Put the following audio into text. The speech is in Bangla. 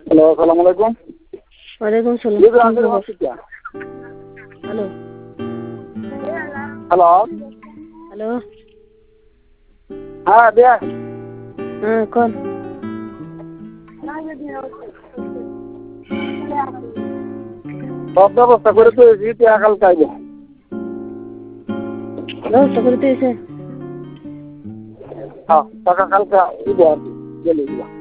হ্যালো, আসসালামু আলাইকুম। ওয়ালাইকুম সালাম। হ্যালো হ্যালো, হ্যালো, হ্যাঁ দেয়া হ্যাঁ কোন? সব ব্যবস্থা করে তুলেছি, টাকা কালকে আইবে। ব্যবস্থা করে দিয়েছে? হ্যাঁ, টাকা কালকে দিব আর কি, গেলে দিবা।